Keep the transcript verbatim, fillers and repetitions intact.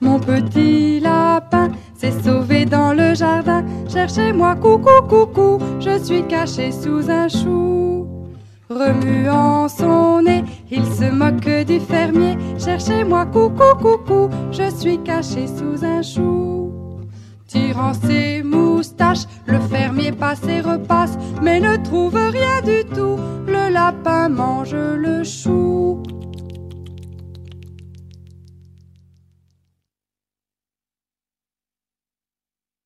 Mon petit lapin s'est sauvé dans le jardin. Cherchez-moi, coucou, coucou, je suis caché sous un chou. Remuant son nez, il se moque du fermier. Cherchez-moi, coucou, coucou, je suis caché sous un chou. Tirant ses moustaches, le fermier passe et repasse, mais ne trouve rien du tout. Le lapin ment